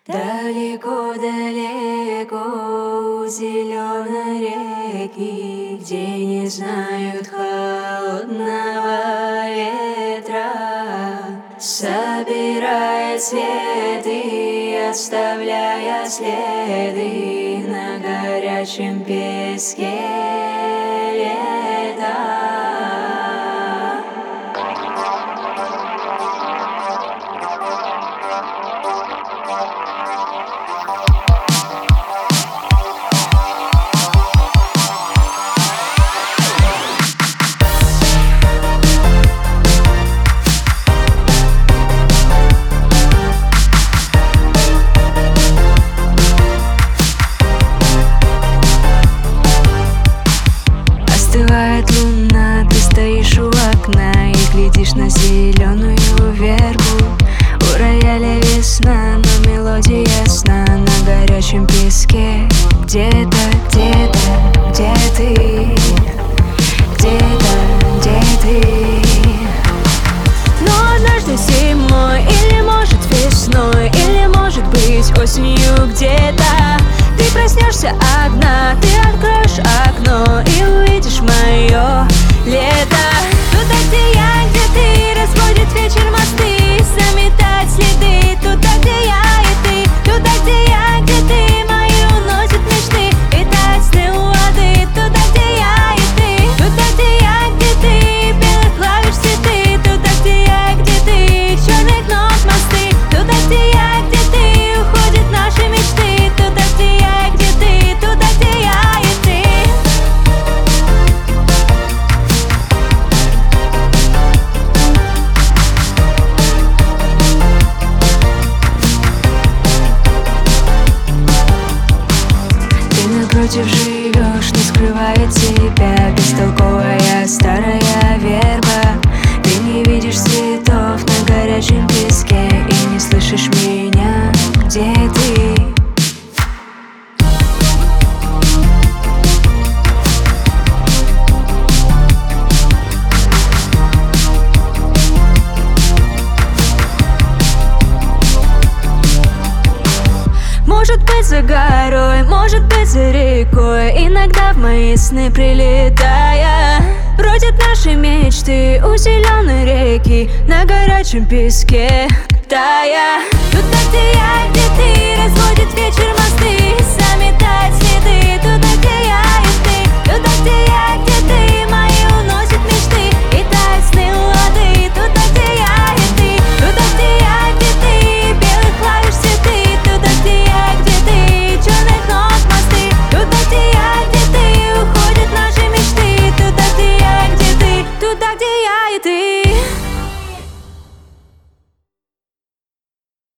Далеко-далеко у зеленой реки, где не знают холодного ветра, собирая цветы, оставляя следы на горячем песке лета. Остывает луна, ты стоишь у окна и глядишь на зеленую вербу. У рояля весна, но мелодия сна на горячем песке. Где-то, где-то, где ты? Где-то, где ты? Но однажды зимой, или может весной, или может быть осенью где-то ты проснешься одна, ты откроешь окно и увидишь мое лето. Туда, где я, где ты, разводит вечер мосты, заметать следы. Туда, где я и ты, туда, где я, где ты, мои уносят мечты и тают сны у воды. Туда, где я и ты, туда, где я, где ты, белых клавиш цветы. Туда, где я, где ты, черных ног мосты. Туда, где я, где ты, уходят наши мечты. Туда, где я, где ты, туда, где я и ты. Ты напротив живешь, не скрывая тебя, бестолковая старая верба. Ты не видишь цветов на горячем песке и не слышишь меня. Где ты? Может быть за горой, может быть за рекой, иногда в мои сны прилетая, бродят наши мечты у зеленой реки на горячем песке тая.